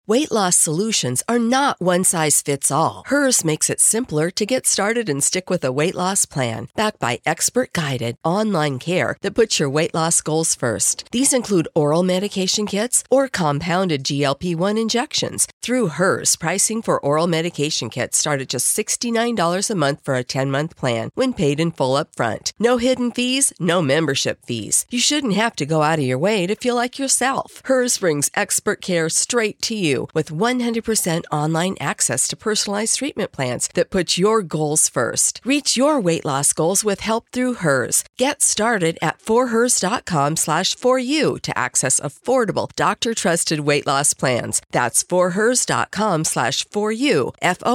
Weight loss solutions are not one size fits all. Hers makes it simpler to get started and stick with a weight loss plan, backed by expert-guided online care that puts your weight loss goals first. These include oral medication kits or compounded GLP-1 injections. Through Hers, pricing for oral medication kits start at just $69 a month for a 10-month plan when paid in full up front. No hidden fees, no membership fees. You shouldn't have to go out of your way to feel like yourself. Hers brings expert care straight to you with 100% online access to personalized treatment plans that put your goals first. Reach your weight loss goals with help through Hers. Get started at forhers.com/4u to access affordable, doctor-trusted weight loss plans. That's forhers.com/4u,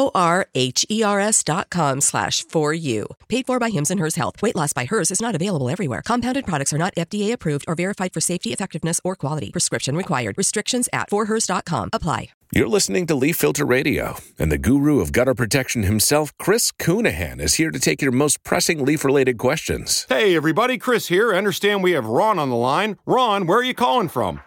forhers.com/4u. Paid for by Hims and Hers Health. Weight loss by Hers is not available everywhere. Compounded products are not FDA approved or verified for safety, effectiveness, or quality. Prescription required. Restrictions at forhers.com apply. You're listening to Leaf Filter Radio, and the guru of gutter protection himself, Chris Coonahan, is here to take your most pressing leaf-related questions. Hey, everybody, Chris here. I understand we have Ron on the line. Ron, where are you calling from?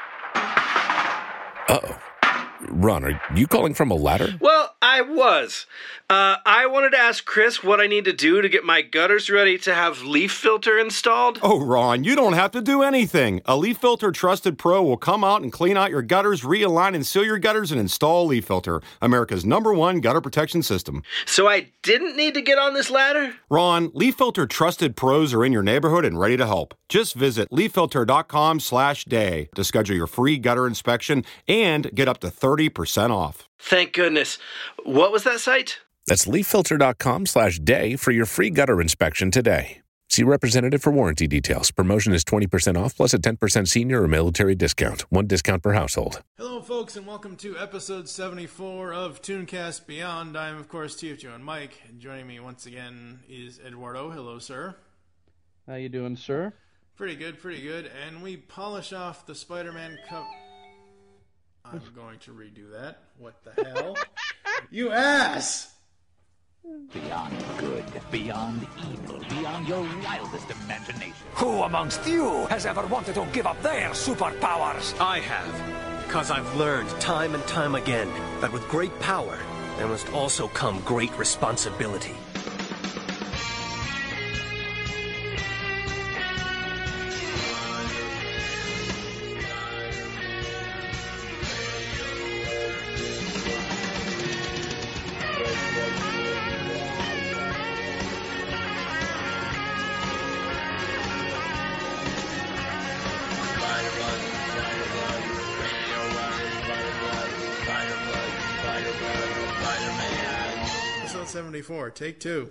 Uh-oh. Ron, are you calling from a ladder? Well, I was. I wanted to ask Chris what I need to do to get my gutters ready to have Leaf Filter installed. Oh, Ron, you don't have to do anything. A Leaf Filter Trusted Pro will come out and clean out your gutters, realign and seal your gutters, and install Leaf Filter, America's #1 gutter protection system. So I didn't need to get on this ladder? Ron, Leaf Filter Trusted Pros are in your neighborhood and ready to help. Just visit leaffilter.com/day to schedule your free gutter inspection and get up to 30% off. Thank goodness. What was that site? That's leaffilter.com/day for your free gutter inspection today. See representative for warranty details. Promotion is 20% off plus a 10% senior or military discount. One discount per household. Hello, folks, and welcome to episode 74 of Tooncast Beyond. I am, of course, TFJ and Mike, and joining me once again is Eduardo. Hello, sir. How you doing, sir? Pretty good, pretty good. And we polish off the Spider-Man cup. I'm going to redo that. What the hell? You ass! Beyond good, beyond evil, beyond your wildest imagination. Who amongst you has ever wanted to give up their superpowers? I have, because I've learned time and time again that with great power, there must also come great responsibility. Episode 74, take 2.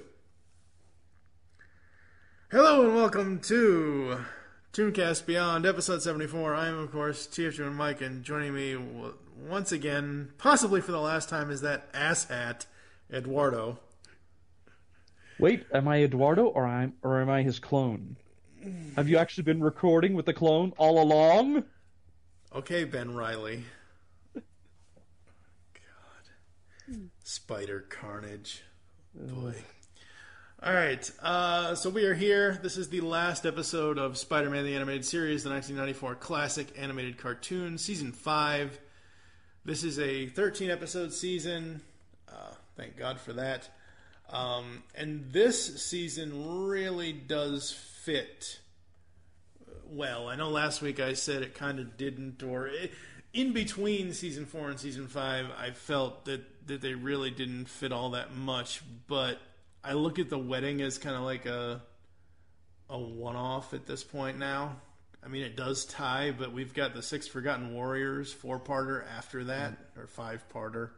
Hello and welcome to Tooncast Beyond, episode 74. I am, of course, TFJ and Mike, and joining me once again, possibly for the last time, is that asshat, Eduardo. Wait, am I Eduardo or am I his clone? Have you actually been recording with the clone all along? Okay, Ben Riley. Spider Carnage. Boy. Alright, so we are here. This is the last episode of Spider-Man the Animated Series, the 1994 classic animated cartoon, Season 5. This is a 13-episode season. Thank God for that. And this season really does fit well. I know last week I said it kind of didn't, or in between Season 4 and Season 5, I felt that they really didn't fit all that much, but I look at the wedding as kind of like a one-off at this point now. I mean, it does tie, but we've got the Six Forgotten Warriors 4-parter after that, or 5-parter.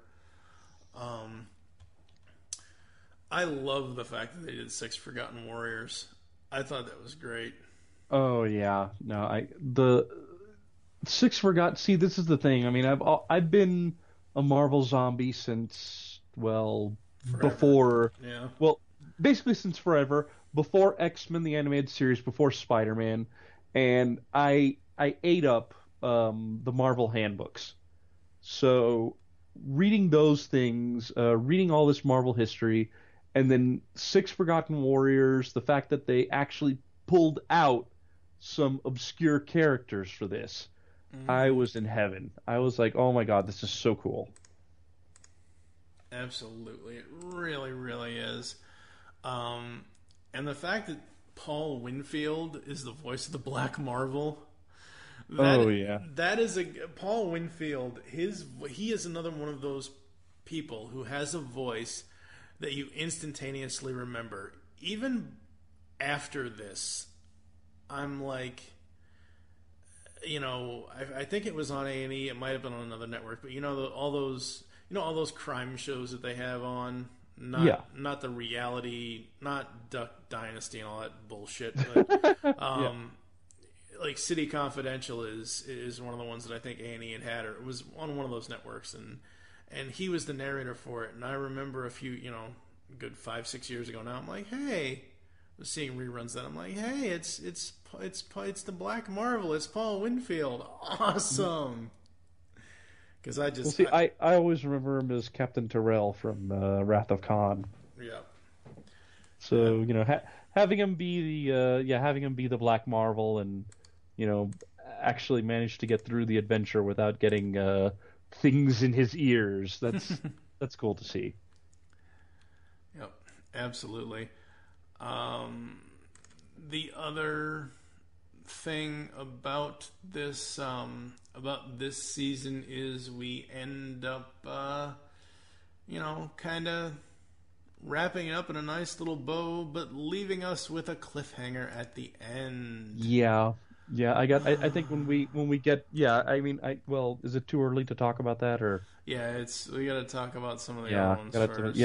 I love the fact that they did Six Forgotten Warriors. I thought that was great. Oh yeah, no, the Six Forgotten. See, this is the thing. I mean, I've been a Marvel zombie since, well, Forever. before. Yeah. Well, basically since forever. Before X-Men the animated series, before Spider-Man, and I ate up the Marvel handbooks. So reading those things, reading all this Marvel history, and then Six Forgotten Warriors, the fact that they actually pulled out some obscure characters for this. I was in heaven. I was like, oh my god, this is so cool. Absolutely. It really, really is. And the fact that Paul Winfield is the voice of the Black Marvel. That is Paul Winfield. He is another one of those people who has a voice that you instantaneously remember. Even after this, I'm like, I think it was on A&E. It might have been on another network, but all those crime shows that they have on. Not the reality, not Duck Dynasty and all that bullshit, but like City Confidential is one of the ones that I think A&E had, or it was on one of those networks, and he was the narrator for it. And I remember a few, good 5-6 years ago now, I'm like, hey, I was seeing reruns that I'm like, hey, it's the Black Marvel, it's Paul Winfield, awesome. Because I always remember him as Captain Terrell from Wrath of Khan. Yeah. So having him be the Black Marvel, and actually manage to get through the adventure without getting things in his ears. That's cool to see. Yep, absolutely. The other thing about this season is we end up kind of wrapping it up in a nice little bow, but leaving us with a cliffhanger at the end. Yeah. I think when we get is it too early to talk about that, or? Yeah, we got to talk about some of the other ones first.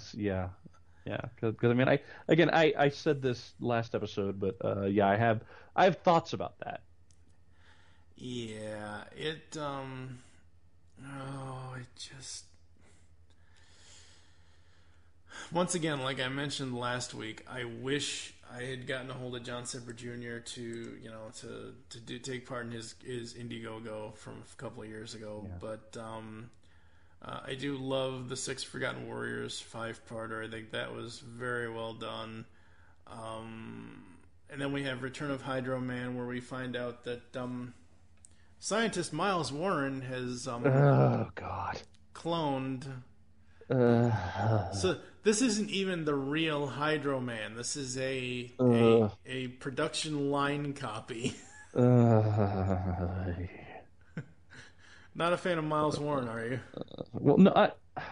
Because I said this last episode, but I have thoughts about that. Yeah, it just, once again, like I mentioned last week, I wish I had gotten a hold of John Semper Jr. to take part in his Indiegogo from a couple of years ago. Yeah. But I do love the Six Forgotten Warriors 5-parter. I think that was very well done. And then we have Return of Hydro Man, where we find out that scientist Miles Warren has cloned. So this isn't even the real Hydro Man. This is a production line copy. Not a fan of Miles Warren, are you? Well, no,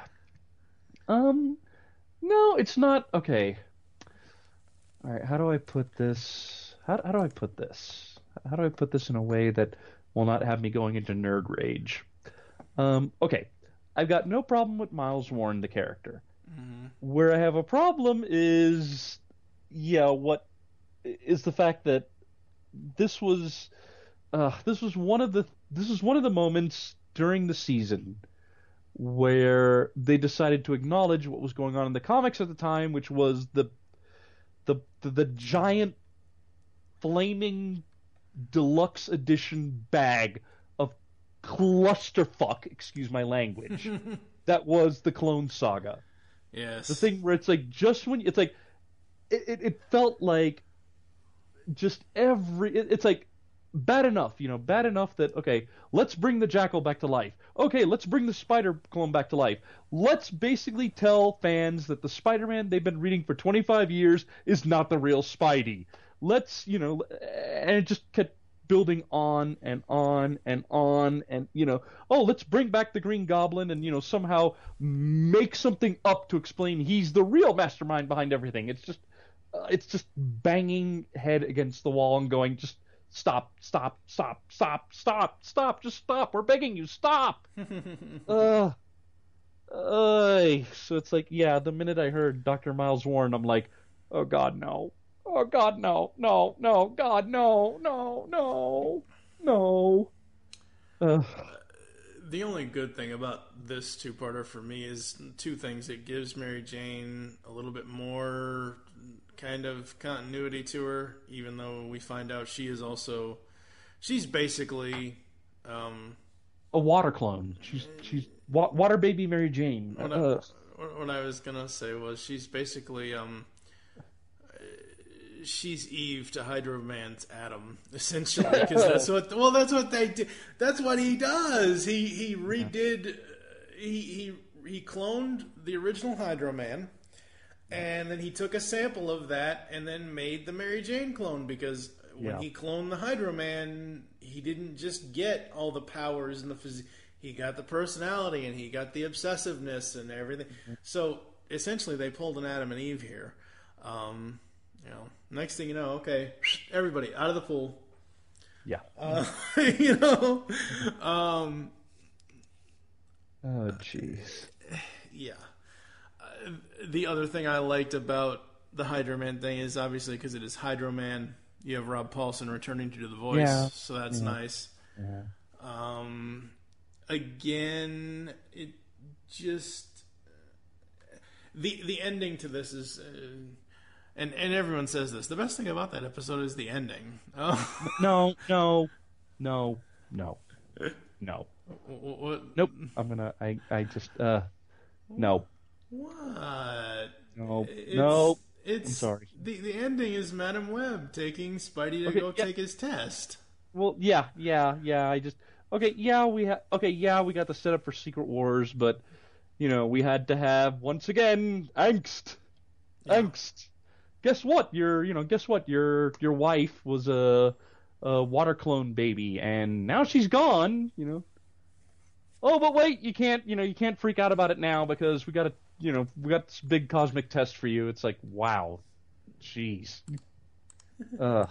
no, it's not. Okay. All right. How do I put this? How do I put this? How do I put this in a way that will not have me going into nerd rage? Okay. I've got no problem with Miles Warren, the character. Mm-hmm. Where I have a problem is, the fact that this was one of the moments during the season where they decided to acknowledge what was going on in the comics at the time, which was the giant flaming deluxe edition bag of clusterfuck, excuse my language, that was the Clone Saga. Yes. The thing where it's like, just when it's like, it felt like just it's like bad enough that, okay, let's bring the Jackal back to life. Okay, let's bring the Spider clone back to life. Let's basically tell fans that the Spider-Man they've been reading for 25 years is not the real Spidey. Let's, and it just kept building on and on and on, and let's bring back the Green Goblin and somehow make something up to explain he's the real mastermind behind everything. It's just banging head against the wall and going, just stop, just stop, we're begging you, stop. So it's like, the minute I heard Dr. Miles Warren, I'm like, oh god, no. Oh god, no, god, no. The only good thing about this two-parter for me is two things. It gives Mary Jane a little bit more kind of continuity to her, even though we find out she's basically a water clone. She's water baby Mary Jane. What I was gonna say was she's basically she's Eve to Hydro Man's Adam, essentially, because that's what they do. That's what he does. He redid. He cloned the original Hydro Man, and then he took a sample of that and then made the Mary Jane clone, because when he cloned the Hydro Man, he didn't just get all the powers and the physique. He got the personality and he got the obsessiveness and everything. So essentially, they pulled an Adam and Eve here. Next thing you know, okay, everybody out of the pool. Yeah. Oh, jeez. Yeah. The other thing I liked about the Hydro Man thing is obviously because it is Hydro Man, you have Rob Paulsen returning to do the voice, so that's nice. Yeah. Again, it just the ending to this is, and everyone says this. The best thing about that episode is the ending. Oh. No. What? Nope. I just no. What? No. I'm sorry. The ending is Madam Web taking Spidey to take his test. Well, yeah. I just we got the setup for Secret Wars, but we had to have once again angst. Guess what? Your wife was a water clone baby, and now she's gone. Oh, but wait, you can't freak out about it now because we got this big cosmic test for you. It's like, wow, jeez. Oh,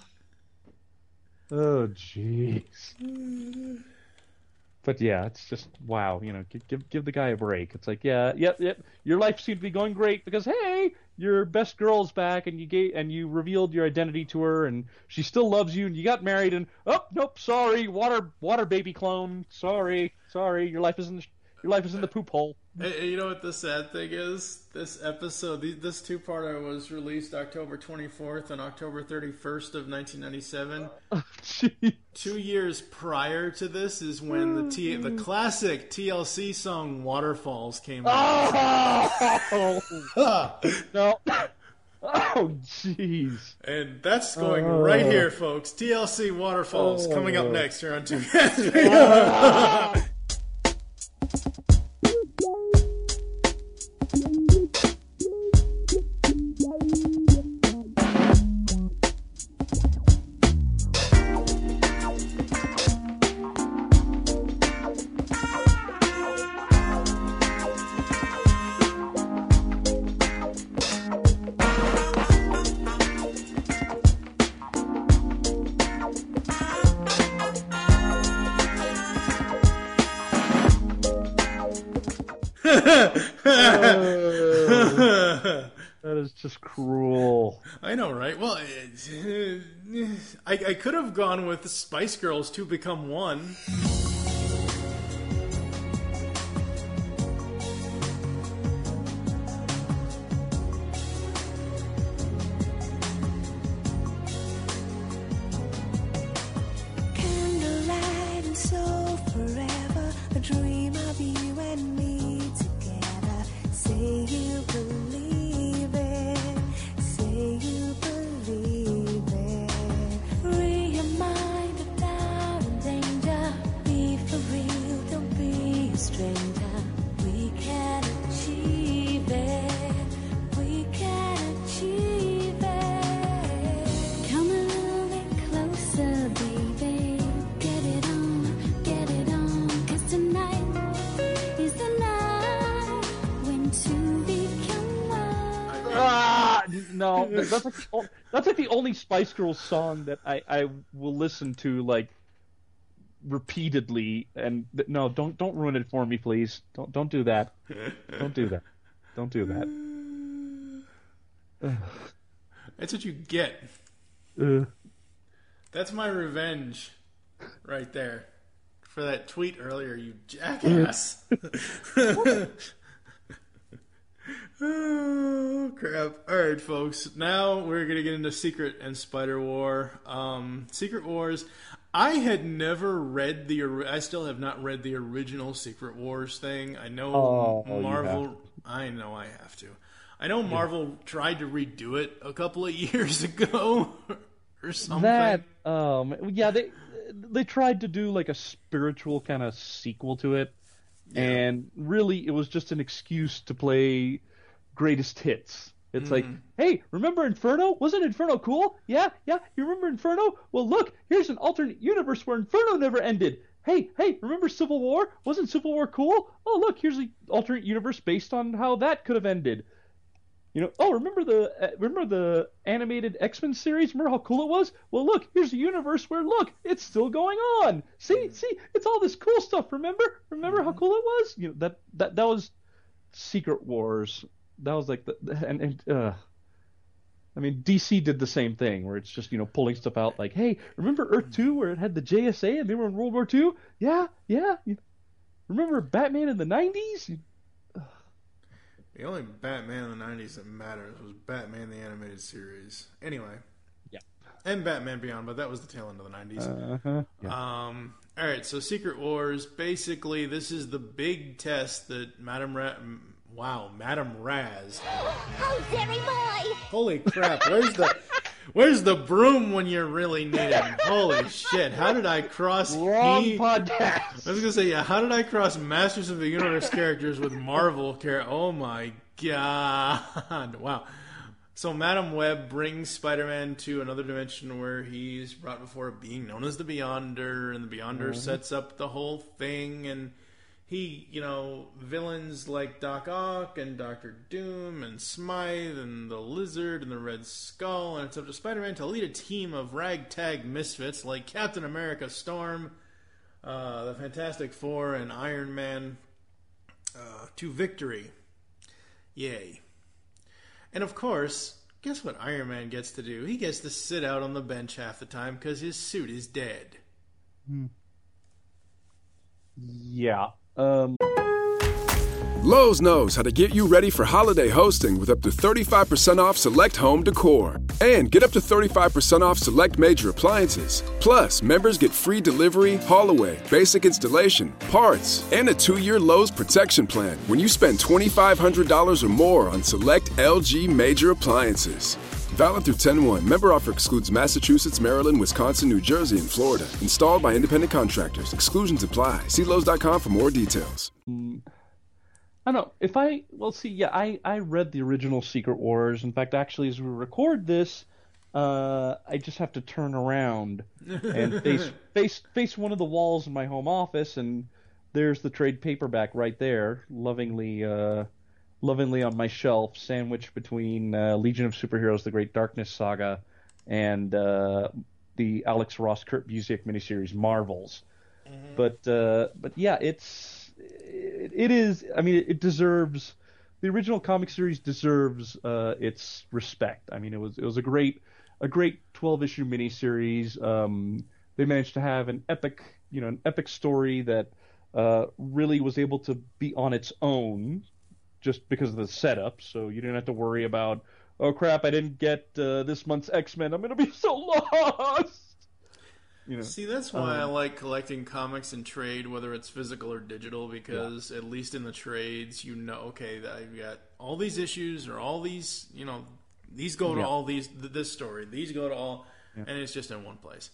jeez. But yeah, it's just wow. Give the guy a break. It's like, yep. Your life seemed to be going great because hey, your best girl's back, and you revealed your identity to her, and she still loves you, and you got married, and oh nope, sorry, water baby clone, sorry, your life is in the poop hole. Hey, you know what the sad thing is? This episode, this two-parter was released October 24th and October 31st of 1997. 2 years prior to this is when the classic TLC song "Waterfalls" came out. Oh no! Oh jeez! And that's going right here, folks. TLC "Waterfalls" coming up next here on Two Cats. That is just cruel. I know, right? Well, I could have gone with Spice Girls 2 Become One. Candlelight and soul forever, a dream of you and me together. Say you believe it, say you believe it. Free your mind of doubt and danger. Be for real, don't be a stranger. We can achieve it, we can achieve it. Come a little bit closer, baby. Get it on, 'cause tonight is the night when two become one. No, that's like the only Spice Girls song that I will listen to like repeatedly. And no, don't ruin it for me, please. Don't do that. Don't do that. Don't do that. That's what you get. That's my revenge right there for that tweet earlier, you jackass. Oh, crap. Alright, folks. Now we're going to get into Secret and Spider War. Secret Wars. I had never read I still have not read the original Secret Wars thing. I know Marvel. I know I have to. I know Marvel tried to redo it a couple of years ago or something. That, yeah, they tried to do like a spiritual kind of sequel to it, and really it was just an excuse to play greatest hits. It's like, hey, remember Inferno? Wasn't Inferno cool? Yeah, you remember Inferno? Well, look, here's an alternate universe where Inferno never ended. Hey, remember Civil War? Wasn't Civil War cool? Oh, look, here's an alternate universe based on how that could have ended. You know, oh, remember the animated X-Men series? Remember how cool it was? Well, look, here's a universe where, look, it's still going on. See, it's all this cool stuff. Remember how cool it was? You know, that was Secret Wars. That was like I mean, DC did the same thing, where it's just, you know, pulling stuff out like, hey, remember Earth 2 where it had the JSA and they were in World War II? Yeah. Remember Batman in the 90s? The only Batman in the 90s that matters was Batman the Animated Series. Anyway. Yeah. And Batman Beyond, but that was the tail end of the 90s. Yeah. All right, so Secret Wars, basically, this is the big test that Madame Raz. How dare boy! Holy crap, where's the broom when you really need it? Holy shit, how did I cross podcast? I was gonna say, how did I cross Masters of the Universe characters with Marvel characters? Oh my god. Wow. So Madam Web brings Spider-Man to another dimension where he's brought before a being known as the Beyonder, and the Beyonder sets up the whole thing, and he, you know, villains like Doc Ock and Doctor Doom and Smythe and the Lizard and the Red Skull, and it's up to Spider-Man to lead a team of ragtag misfits like Captain America, Storm, the Fantastic Four, and Iron Man to victory. Yay. And of course, guess what Iron Man gets to do? He gets to sit out on the bench half the time because his suit is dead. Yeah. Lowe's knows how to get you ready for holiday hosting with up to 35% off select home decor. And get up to 35% off select major appliances. Plus, members get free delivery, haul away, basic installation, parts, and a 2-year Lowe's protection plan when you spend $2,500 or more on select LG major appliances. Valid through 10/1. Member offer excludes Massachusetts, Maryland, Wisconsin, New Jersey, and Florida. Installed by independent contractors. Exclusions apply. See Lowe's.com for more details. I don't know. I read the original Secret Wars. In fact, actually, as we record this, I just have to turn around and face one of the walls in my home office, and there's the trade paperback right there, lovingly on my shelf, sandwiched between Legion of Superheroes: The Great Darkness Saga and the Alex Ross Kurt Busiek miniseries Marvels. But yeah, it is. I mean, it deserves, the original comic series deserves its respect. I mean, it was a great 12-issue miniseries. They managed to have an epic story that really was able to be on its own, just because of the setup. So you didn't have to worry about, oh crap, I didn't get this month's X-Men. I'm gonna be so lost. You know, see, that's why I like collecting comics in trade, whether it's physical or digital, because at least in the trades, you know, okay, I've got all these issues or all these, you know, these go to all these, this story, these go to all, and it's just in one place.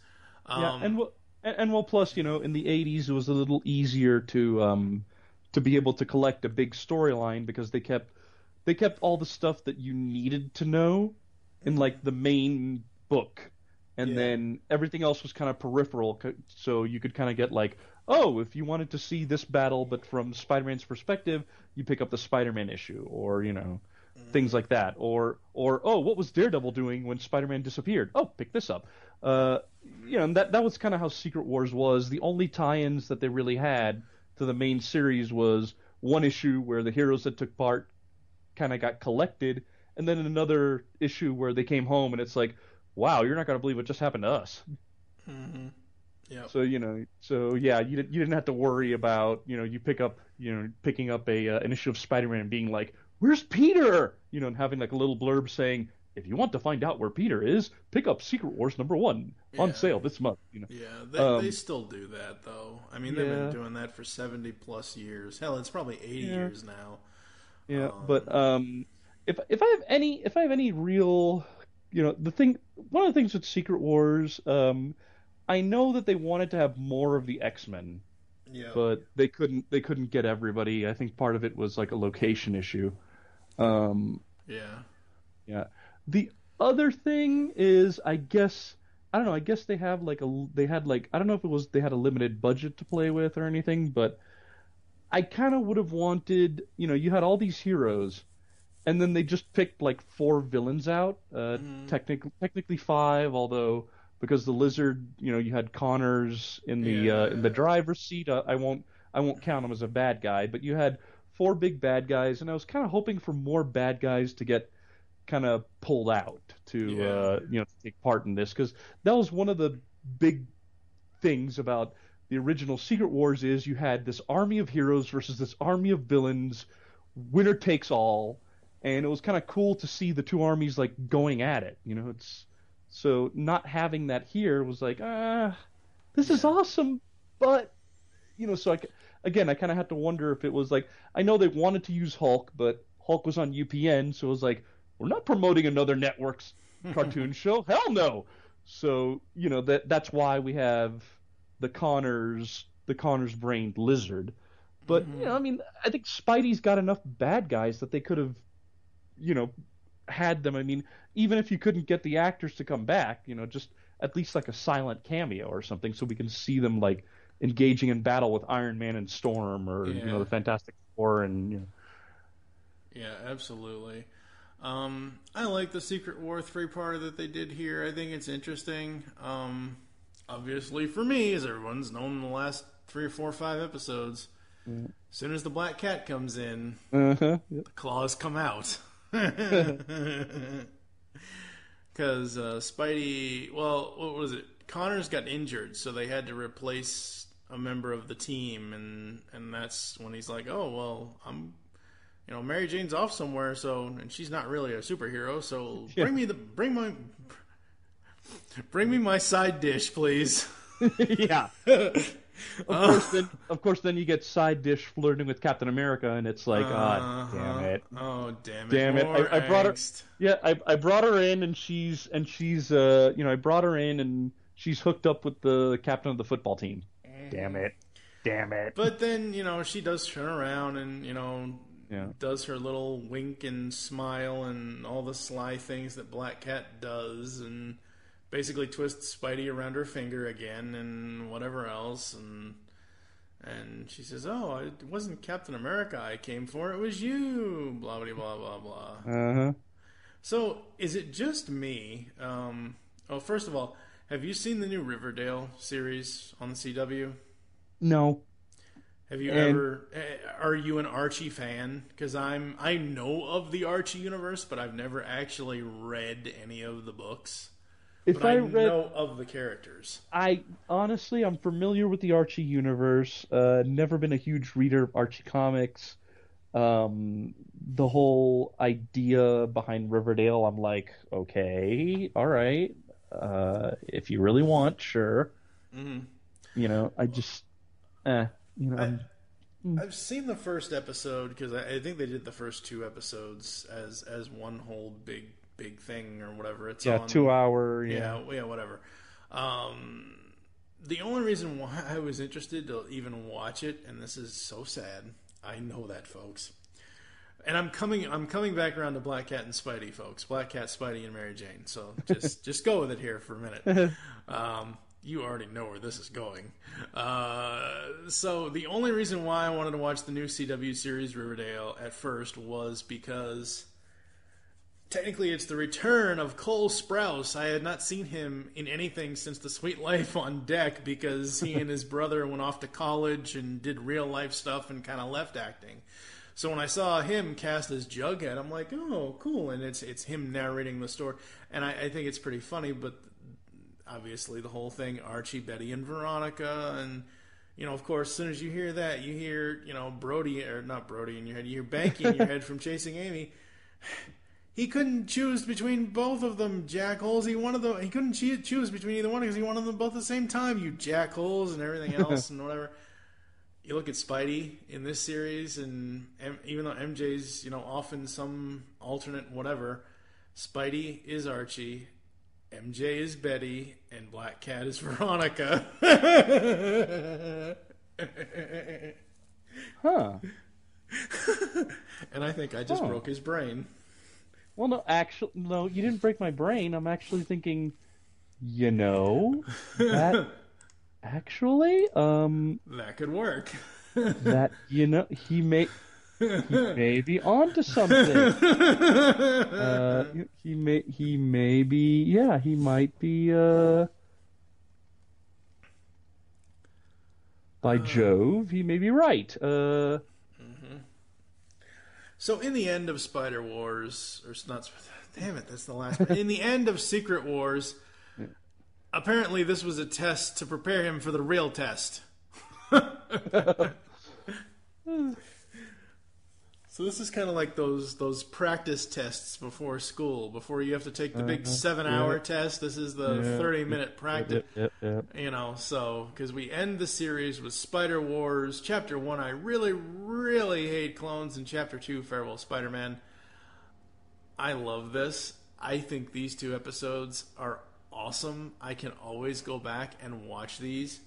Plus, you know, in the 80s, it was a little easier to be able to collect a big storyline because they kept all the stuff that you needed to know in like the main book. And then everything else was kind of peripheral, so you could kind of get like, oh, if you wanted to see this battle, but from Spider-Man's perspective, you pick up the Spider-Man issue, or, you know, things like that. Or oh, what was Daredevil doing when Spider-Man disappeared? Oh, pick this up. You know, and that was kind of how Secret Wars was. The only tie-ins that they really had to the main series was one issue where the heroes that took part kind of got collected, and then another issue where they came home, and it's like, wow, you're not going to believe what just happened to us. Mm-hmm. Yeah. So, you know, you didn't have to worry about, you know, picking up an issue of Spider-Man and being like, where's Peter? You know, and having like a little blurb saying, if you want to find out where Peter is, pick up Secret Wars #1 on sale this month. You know. Yeah, they still do that though. I mean, they've been doing that for 70 plus years. Hell, it's probably 80 years now. Yeah, if I have any real, one of the things with Secret Wars, I know that they wanted to have more of the X-Men, but they couldn't get everybody. I think part of it was like a location issue. Yeah. The other thing is, I guess I don't know. I guess they had like I don't know if it was they had a limited budget to play with or anything, but I kind of would have wanted, you had all these heroes, and then they just picked like 4 villains out. Technically 5, although because the Lizard, you had Connors in the driver's seat. I won't count him as a bad guy, but you had 4 big bad guys, and I was kind of hoping for more bad guys to get kind of pulled out to take part in this, because that was one of the big things about the original Secret Wars is you had this army of heroes versus this army of villains, winner takes all, and it was kind of cool to see the 2 armies like going at it. It's so not having that here was like, this is awesome, but so I kind of had to wonder if it was like, I know they wanted to use Hulk, but Hulk was on UPN, so it was like, we're not promoting another network's cartoon show. Hell no. So, that's why we have the Connors brained Lizard. But, I think Spidey's got enough bad guys that they could have, had them. I mean, even if you couldn't get the actors to come back, just at least like a silent cameo or something, so we can see them like engaging in battle with Iron Man and Storm, or, the Fantastic Four, and, Yeah, absolutely. I like the Secret War 3-parter that they did here. I think it's interesting. Obviously for me, as everyone's known in the last 3 or 4 or 5 episodes, as soon as the Black Cat comes in, the claws come out. Because Spidey, well, what was it? Connors got injured, so they had to replace a member of the team, and that's when he's like, oh, well, Mary Jane's off somewhere, and she's not really a superhero, so bring me my side dish, please. Yeah. Of course, then you get side dish flirting with Captain America, and it's like, damn it. Oh, damn it. Damn it. I brought her. Yeah, I brought her in, and she's I brought her in, and she's hooked up with the captain of the football team. Damn it. But then, she does turn around and, does her little wink and smile and all the sly things that Black Cat does, and basically twists Spidey around her finger again and whatever else, and she says, oh, it wasn't Captain America I came for, it was you, blah, blah, blah, blah, blah. So, is it just me? First of all, have you seen the new Riverdale series on the CW? No. Have you ever? Are you an Archie fan? Because I know of the Archie universe, but I've never actually read any of the books. But I know of the characters. I'm familiar with the Archie universe. Never been a huge reader of Archie comics. The whole idea behind Riverdale, I'm like, okay, all right. If you really want, sure. Mm-hmm. I just, I've seen the first episode because I think they did the first 2 episodes as one whole big thing or whatever. It's on 2 hour. Yeah, whatever. The only reason why I was interested to even watch it, and this is so sad, I know that, folks. And I'm coming back around to Black Cat and Spidey, folks. Black Cat, Spidey, and Mary Jane. So just go with it here for a minute. You already know where this is going. So the only reason why I wanted to watch the new CW series Riverdale at first was because technically it's the return of Cole Sprouse. I had not seen him in anything since The Sweet Life on Deck because he and his brother went off to college and did real life stuff and kind of left acting. So when I saw him cast as Jughead, I'm like, oh, cool. And it's him narrating the story. And I think it's pretty funny, but obviously the whole thing, Archie, Betty, and Veronica. And, of course, as soon as you hear that, you hear, Brody, or not Brody in your head, you hear Banky in your head from Chasing Amy. He couldn't choose between both of them, jackholes. He couldn't choose between either one because he wanted them both at the same time, you jackholes, and everything else and whatever. you look at Spidey in this series, and even though MJ's, often some alternate whatever, Spidey is Archie, MJ is Betty, and Black Cat is Veronica. Huh. And I think I just broke his brain. Well, no, you didn't break my brain. I'm actually thinking, that actually, that could work. that, he may be onto something. He may be, he might be, by Jove, he may be right. So in the end of Spider Wars, damn it, that's the last one. In the end of Secret Wars, apparently this was a test to prepare him for the real test. So this is kind of like those practice tests before school. Before you have to take the big 7-hour test, this is the 30-minute practice. So because we end the series with Spider Wars Chapter 1. I really, really hate clones, and Chapter 2, Farewell Spider-Man. I love this. I think these 2 episodes are awesome. I can always go back and watch these.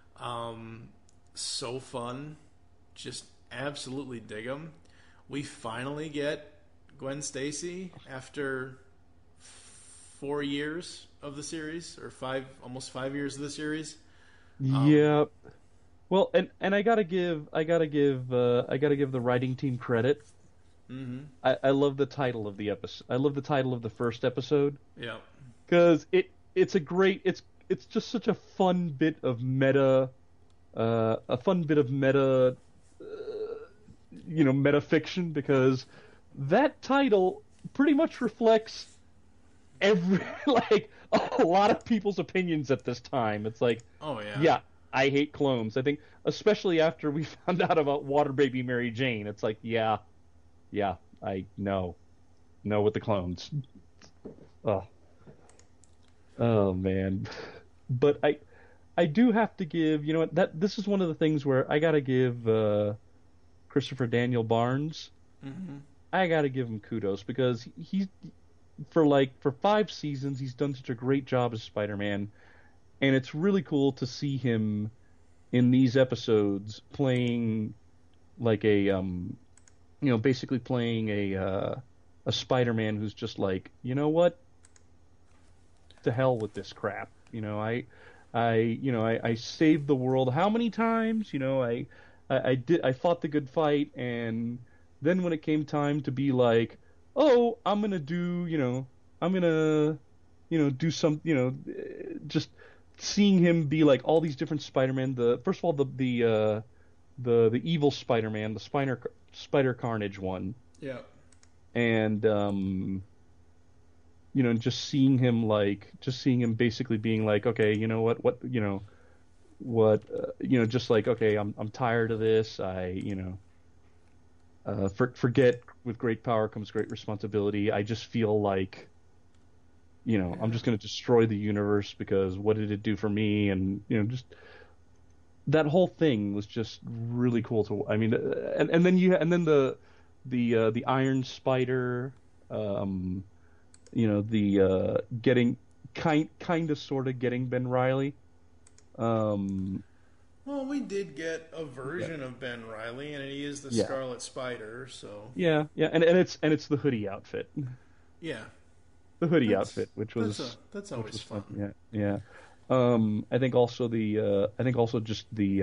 So fun. Just absolutely dig them. We finally get Gwen Stacy after 4 years of the series, or almost 5 years of the series. Yep. Well, and I gotta give the writing team credit. Mm-hmm. I love the title of the episode. I love the title of the first episode. Yeah. Because it's just such a fun bit of meta, metafiction, because that title pretty much reflects a lot of people's opinions at this time. It's like, yeah, I hate clones. I think, especially after we found out about Water Baby Mary Jane, it's like, yeah, I know with the clones. Oh man. But I do have to give, this is one of the things where I gotta give Christopher Daniel Barnes, I gotta give him kudos, because he's for 5 seasons he's done such a great job as Spider-Man, and it's really cool to see him in these episodes playing basically playing a Spider-Man who's just like, what? To hell with this crap. I saved the world how many times? I fought the good fight, and then when it came time to be like, oh, I'm gonna do some, just seeing him be like all these different Spider-Man. First of all, the evil Spider-Man, the Spider Carnage one. Yeah. And just seeing him basically being like, okay, just like, okay, I'm tired of this. Forget with great power comes great responsibility. I just feel like, I'm just going to destroy the universe because what did it do for me? And, just that whole thing was just really cool to, and then the Iron Spider, getting kind of sort of getting Ben Reilly. Well, we did get a version of Ben Reilly, and he is the Scarlet Spider. So and it's the hoodie outfit. Yeah, the hoodie outfit, which was that's always fun. Yeah. I think also just the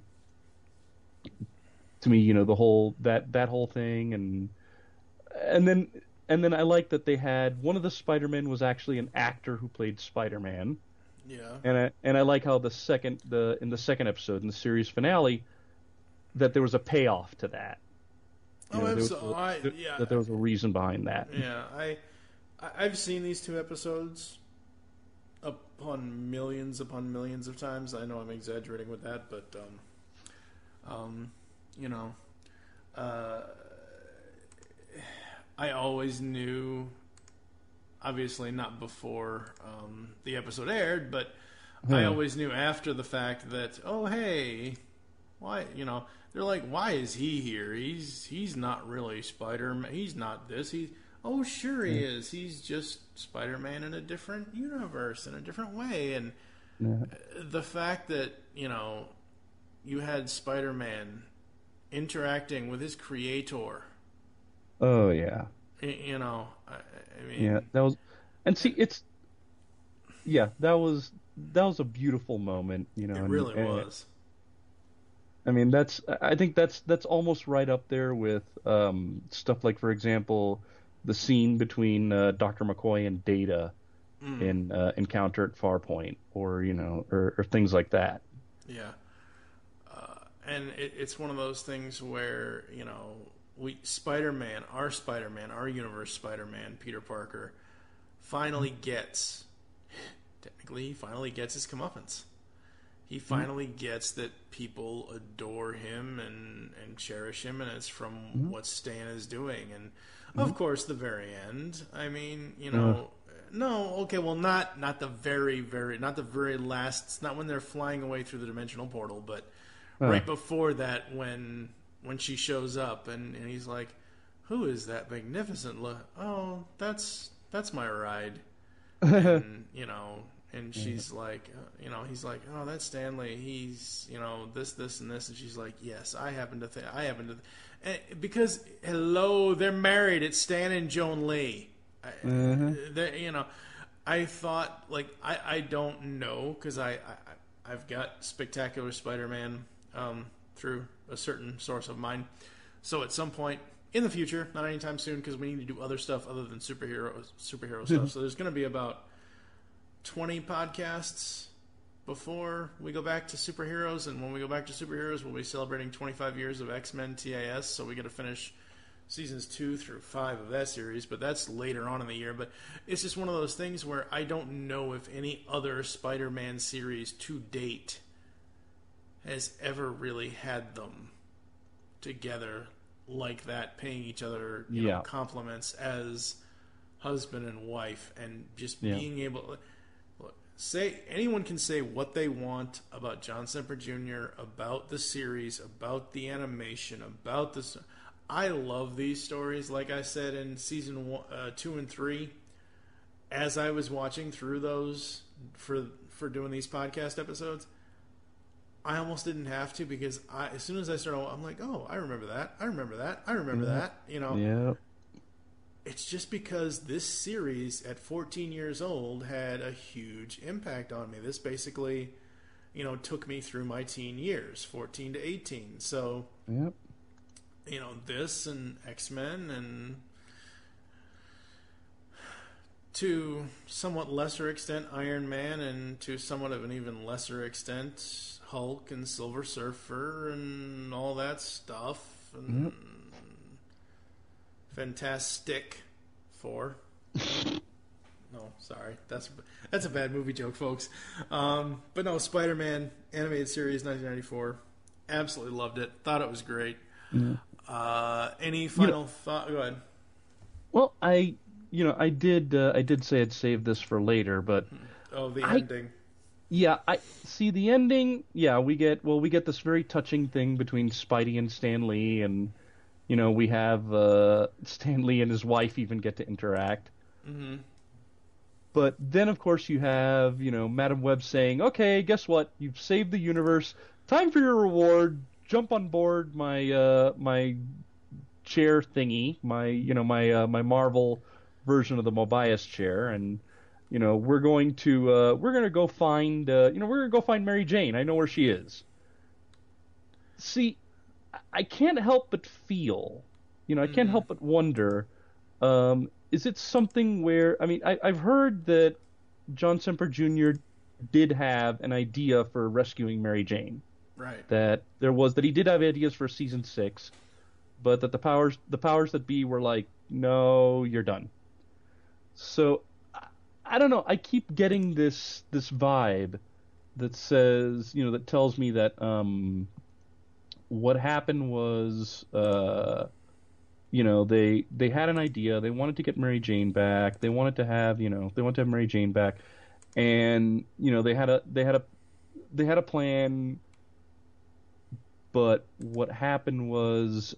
to me, the whole that whole thing, and then I like that they had one of the Spider-Men was actually an actor who played Spider-Man. Yeah. And I like how in the second episode, in the series finale, that there was a payoff to that. That there was a reason behind that. Yeah, I've seen these 2 episodes upon millions of times. I know I'm exaggerating with that, but I always knew, obviously not before the episode aired, but I always knew after the fact that, oh hey, Why, they're like, why is he here? He's not really Spider-Man. He's not this. Oh, sure he is. He's just Spider-Man in a different universe, in a different way. And the fact that, you had Spider-Man interacting with his creator. Oh, yeah. I mean... Yeah, that was... And see, that was a beautiful moment, It really was. I mean, I think that's almost right up there with stuff like, for example, the scene between Dr. McCoy and Data in Encounter at Farpoint, or or things like that. Yeah, and it's one of those things where Spider-Man, our universe Spider-Man, Peter Parker, finally gets his comeuppance. He finally gets that people adore him and cherish him, and it's from what Stan is doing. And, of course, the very end. I mean, no, okay, well, not the very, not the very last. It's not when they're flying away through the dimensional portal, but right before that, when she shows up, and he's like, "Who is that magnificent look? Oh, that's my ride." And, and she's like, he's like, "Oh, that's Stanley. He's, this, and this." And she's like, "Yes, I happen to because, hello, they're married. It's Stan and Joan Lee." I thought, like, I don't know, because I've got Spectacular Spider-Man through a certain source of mine. So at some point in the future, not anytime soon, because we need to do other stuff other than superhero stuff. So there's going to be about 20 podcasts before we go back to superheroes, and when we go back to superheroes, we'll be celebrating 25 years of X-Men TAS, so we got to finish seasons 2 through 5 of that series, but that's later on in the year. But it's just one of those things where I don't know if any other Spider-Man series to date has ever really had them together like that, paying each other compliments as husband and wife, and just being able... anyone can say what they want about John Semper Jr., about the series, about the animation, about this. I love these stories. Like I said in season 2 and 3, as I was watching through those for doing these podcast episodes, I almost didn't have to, because as soon as I started, I'm like, oh, I remember that. I remember that. I remember that. Yeah. It's just because this series at 14 years old had a huge impact on me. This basically, took me through my teen years, 14 to 18. So, this and X-Men, and to somewhat lesser extent Iron Man, and to somewhat of an even lesser extent Hulk and Silver Surfer and all that stuff. And Fantastic Four. No, sorry. That's a bad movie joke, folks. But no, Spider-Man animated series 1994. Absolutely loved it. Thought it was great. Any final thought? Go ahead. Well, I did say I'd save this for later, but the ending. Yeah, I see the ending. Yeah, we get this very touching thing between Spidey and Stan Lee, and we have Stan Lee and his wife even get to interact. Mm-hmm. But then, of course, you have Madam Web saying, "Okay, guess what? You've saved the universe. Time for your reward. Jump on board my my chair thingy, my Marvel version of the Mobius chair, and we're going to go find Mary Jane. I know where she is." See, I can't help but feel, I can't help but wonder, is it something where, I've heard that John Semper Jr. did have an idea for rescuing Mary Jane. Right. That he did have ideas for season 6, but that the powers that be were like, no, you're done. So, I don't know. I keep getting this vibe that says, that tells me that what happened was, they had an idea. They wanted to get Mary Jane back. They wanted to have Mary Jane back, and they had a plan. But what happened was,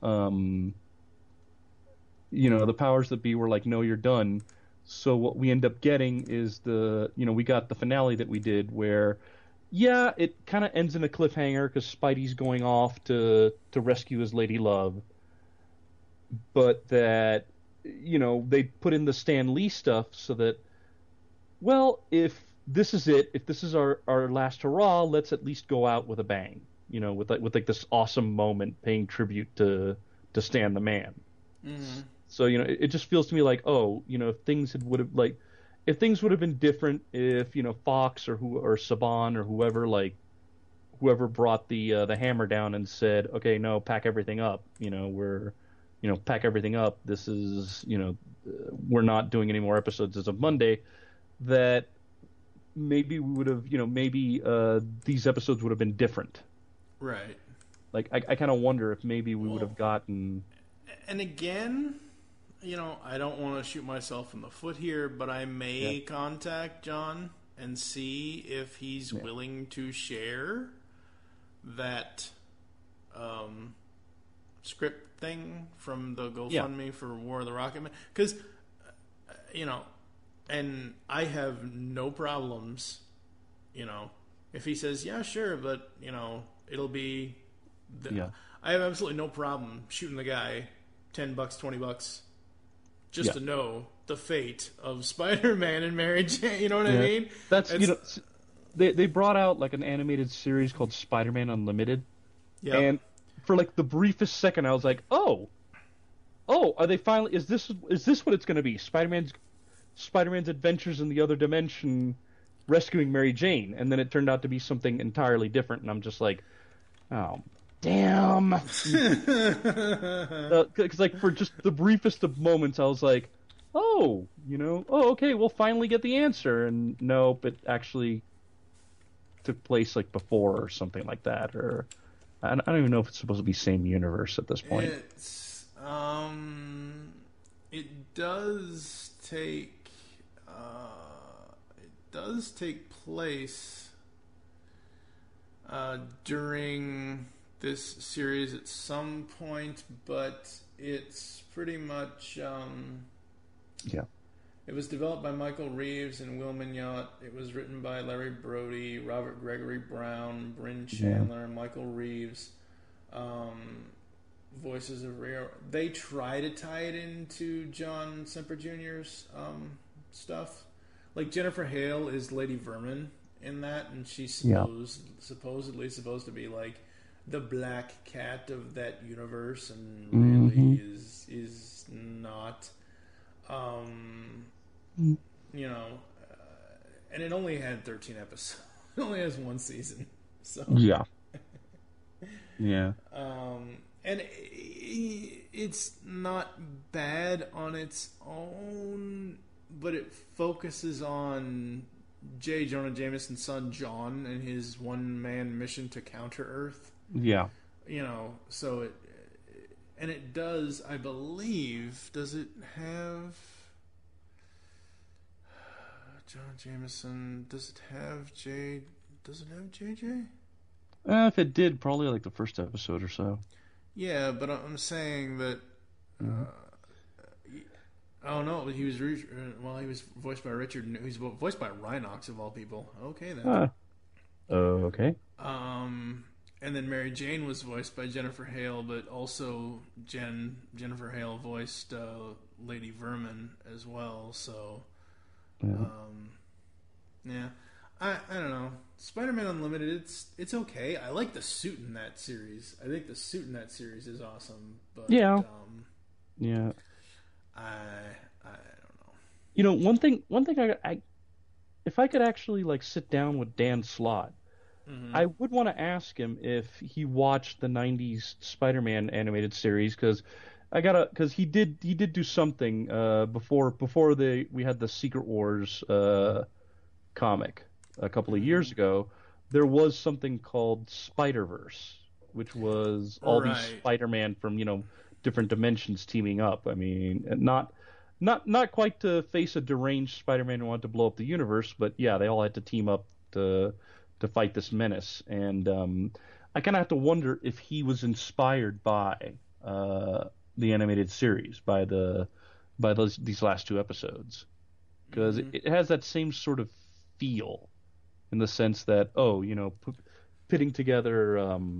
the powers that be were like, no, you're done. So what we end up getting is we got the finale that we did where, yeah, it kind of ends in a cliffhanger because Spidey's going off to rescue his lady love. But that, they put in the Stan Lee stuff so that, well, if this is it, if this is our last hurrah, let's at least go out with a bang, with this awesome moment paying tribute to Stan the Man. Mm-hmm. So, it just feels to me like, if things would have been different, if, Fox or Saban or whoever brought the hammer down and said, okay, no, pack everything up, pack everything up. This is, we're not doing any more episodes as of Monday, that maybe we would have, these episodes would have been different. Right. Like, I kind of wonder if maybe we would have gotten... And again, I don't want to shoot myself in the foot here, but I may contact John and see if he's willing to share that script thing from the GoFundMe for War of the Rocket Man. Because, and I have no problems, if he says, yeah, sure, but, it'll be... I have absolutely no problem shooting the guy $10, $20 just to know the fate of Spider-Man and Mary Jane. You know what I mean? That's they brought out like an animated series called Spider-Man Unlimited. Yeah. And for like the briefest second, I was like, oh, are they finally? Is this what it's going to be? Spider-Man's adventures in the other dimension, rescuing Mary Jane, and then it turned out to be something entirely different, and I'm just like, oh. Damn. Because like for just the briefest of moments, I was like, okay, we'll finally get the answer. And nope, it actually took place like before or something like that. Or I don't even know if it's supposed to be same universe at this point. It does take place during this series at some point, but it's pretty much it was developed by Michael Reeves and Will Mignot. It was written by Larry Brody, Robert Gregory Brown, Bryn Chandler, Michael Reeves. Voices of Rare. They try to tie it into John Semper Jr.'s stuff. Like Jennifer Hale is Lady Vermin in that, and she's supposedly supposed to be like the Black Cat of that universe, and really is not. And it only had 13 episodes. It only has one season, so and it's not bad on its own, but it focuses on J. Jonah Jameson's son John and his one-man mission to counter Earth. Yeah. So it does, I believe, does it have John Jameson? Does it have JJ? If it did, probably like the first episode or so. Yeah, but I'm saying that oh no, he was voiced by Richard. He's voiced by Rhinox of all people. Okay then. Okay. And then Mary Jane was voiced by Jennifer Hale, but also Jennifer Hale voiced Lady Vermin as well. So, I don't know. Spider-Man Unlimited, it's okay. I like the suit in that series. I think the suit in that series is awesome. But I don't know. One thing I if I could actually like sit down with Dan Slott, I would want to ask him if he watched the '90s Spider-Man animated series, because he did do something before we had the Secret Wars comic a couple of years ago. There was something called Spider-Verse, which was all these Spider-Man from different dimensions teaming up. I mean, not quite to face a deranged Spider-Man who wanted to blow up the universe, but yeah, they all had to team up to fight this menace. And I kind of have to wonder if he was inspired by the animated series, by these last two episodes, because it has that same sort of feel, in the sense that putting together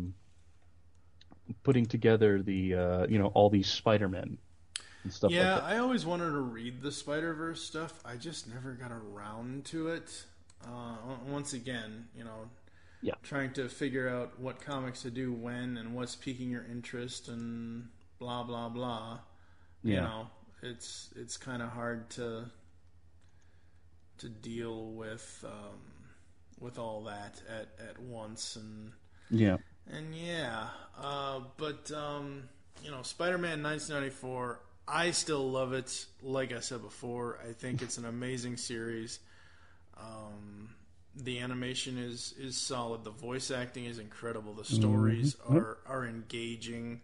the all these Spider-Men and stuff like that. Yeah, I always wanted to read the Spider-Verse stuff. I just never got around to it. Once again, trying to figure out what comics to do when and what's piquing your interest and blah blah blah. Yeah. It's kind of hard to deal with all that at once but Spider-Man 1994, I still love it. Like I said before, I think it's an amazing series. The animation is solid. The voice acting is incredible. The stories are engaging.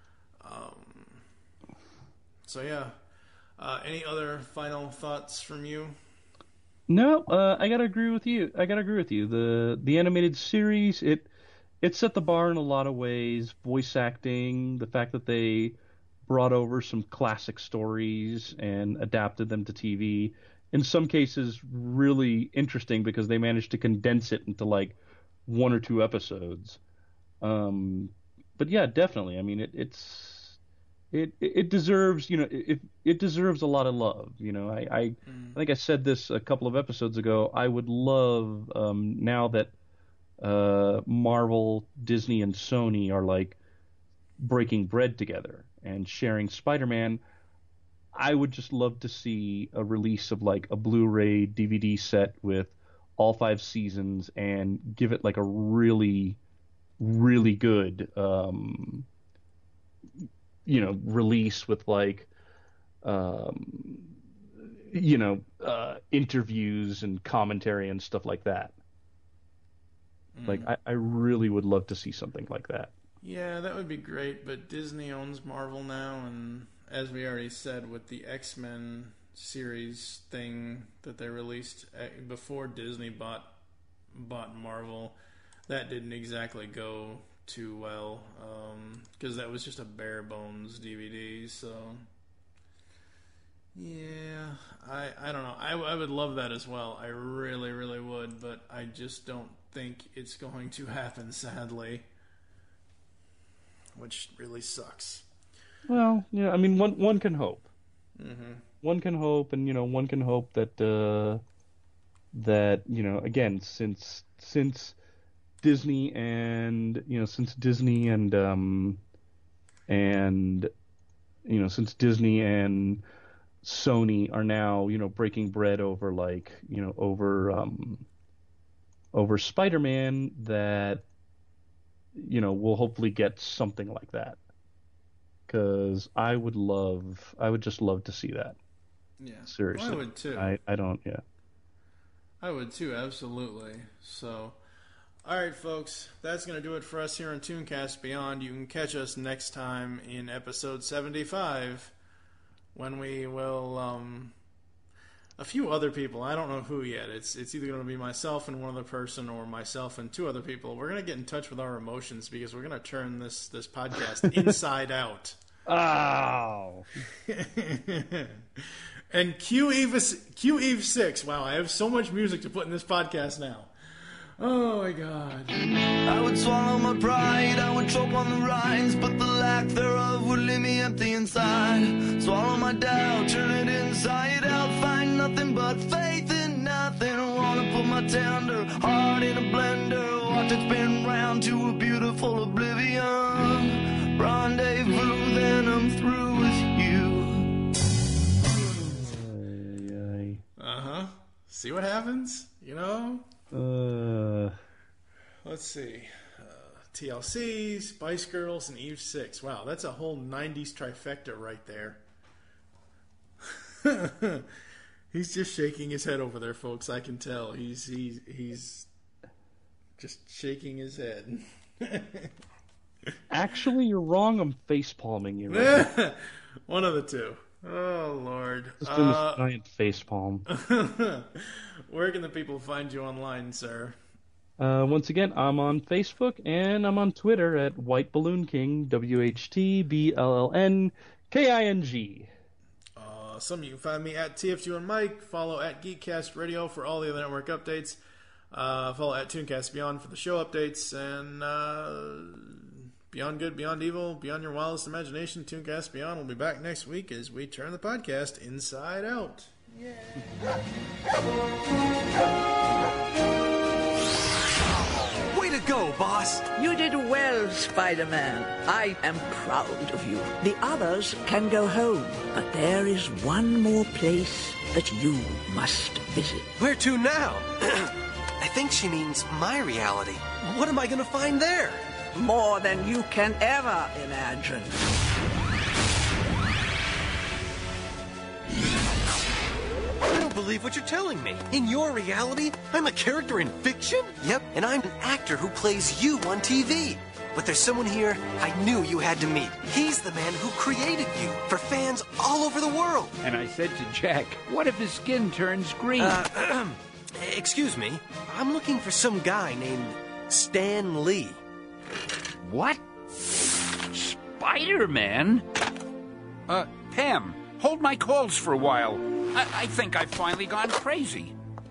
Any other final thoughts from you? No, I gotta agree with you. The animated series, it set the bar in a lot of ways. Voice acting, the fact that they brought over some classic stories and adapted them to TV. In some cases, really interesting because they managed to condense it into like 1 or 2 episodes. But yeah, definitely. I mean, it deserves, it deserves a lot of love. I think I said this a couple of episodes ago. I would love, now that Marvel, Disney, and Sony are like breaking bread together and sharing Spider-Man, I would just love to see a release of like a Blu-ray DVD set with all 5 seasons and give it like a really, really good release with like interviews and commentary and stuff like that. Like I really would love to see something like that. Yeah, that would be great, but Disney owns Marvel now, and as we already said, with the X-Men series thing that they released before Disney bought Marvel, that didn't exactly go too well, because that was just a bare bones DVD. So yeah, I don't know. I would love that as well. I really, really would, but I just don't think it's going to happen, sadly, which really sucks. Well, yeah, I mean, one can hope. Mm-hmm. One can hope, and one can hope that again, since Disney and since Disney and Sony are now breaking bread over over Spider-Man, that we'll hopefully get something like that, because I would just love to see that. Yeah, seriously. Well, I would too. I would too, absolutely. So, all right, folks, that's going to do it for us here on Tooncast Beyond. You can catch us next time in episode 75, when we will, a few other people, I don't know who yet. It's either going to be myself and one other person, or myself and 2 other people. We're going to get in touch with our emotions, because we're going to turn this podcast inside out. Oh. And Q Eve 6. Wow, I have so much music to put in this podcast now. Oh my God. I would swallow my pride, I would choke on the rinds, but the lack thereof would leave me empty inside. Swallow my doubt, turn it inside out, find nothing but faith in nothing. I wanna put my tender heart in a blender, watch it spin round to a beautiful oblivion. Rendezvous, then I'm through with you. Uh-huh. See what happens? Let's see. TLC, Spice Girls, and Eve 6. Wow, that's a whole 90s trifecta right there. He's just shaking his head over there, folks. I can tell. He's just shaking his head. Actually, you're wrong. I'm face-palming you right now. One of the two. Oh, Lord. Just doing this giant face palm. Where can the people find you online, sir? Once again, I'm on Facebook and I'm on Twitter at White Balloon King, WHTBLLNKING. Awesome. You can find me at TF2 and Mike. Follow at Geekcast Radio for all the other network updates. Follow at Tooncast Beyond for the show updates. And Beyond Good, Beyond Evil, Beyond Your Wildest Imagination, Tooncast Beyond will be back next week as we turn the podcast inside out. Yeah. Way to go, boss! You did well, Spider-Man. I am proud of you. The others can go home, but there is one more place that you must visit. Where to now? I think she means my reality. What am I going to find there? More than you can ever imagine. I don't believe what you're telling me. In your reality, I'm a character in fiction? Yep, and I'm an actor who plays you on TV. But there's someone here I knew you had to meet. He's the man who created you for fans all over the world. And I said to Jack, what if his skin turns green? Excuse me. I'm looking for some guy named Stan Lee. What? Spider-Man? Pam, hold my calls for a while. I think I've finally gone crazy.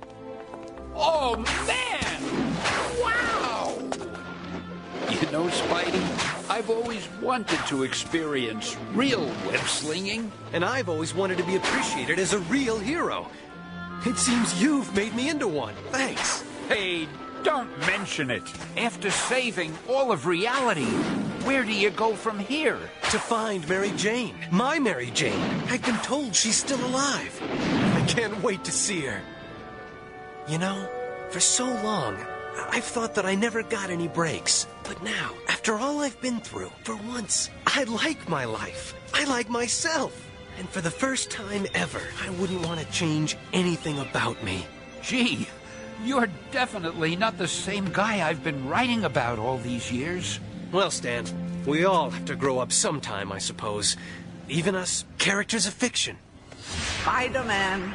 Oh, man! Wow! You know, Spidey, I've always wanted to experience real web-slinging. And I've always wanted to be appreciated as a real hero. It seems you've made me into one. Thanks. Hey, don't mention it. After saving all of reality, where do you go from here? To find Mary Jane. My Mary Jane. I've been told she's still alive. I can't wait to see her. You know, for so long, I've thought that I never got any breaks. But now, after all I've been through, for once, I like my life. I like myself. And for the first time ever, I wouldn't want to change anything about me. Gee, you're definitely not the same guy I've been writing about all these years. Well, Stan, we all have to grow up sometime, I suppose. Even us, characters of fiction. Spider-Man,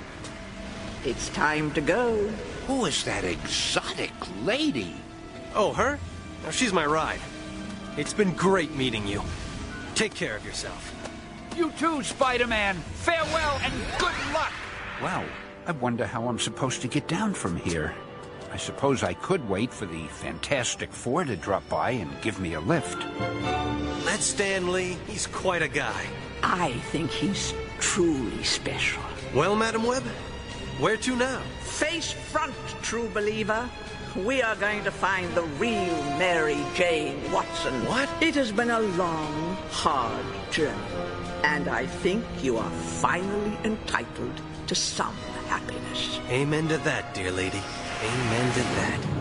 it's time to go. Who is that exotic lady? Oh, her? Now, she's my ride. It's been great meeting you. Take care of yourself. You too, Spider-Man. Farewell and good luck. Wow, I wonder how I'm supposed to get down from here. I suppose I could wait for the Fantastic Four to drop by and give me a lift. That's Stan Lee. He's quite a guy. I think he's truly special. Well, Madam Webb, where to now? Face front, true believer. We are going to find the real Mary Jane Watson. What? It has been a long, hard journey. And I think you are finally entitled to some happiness. Amen to that, dear lady. Amen to that.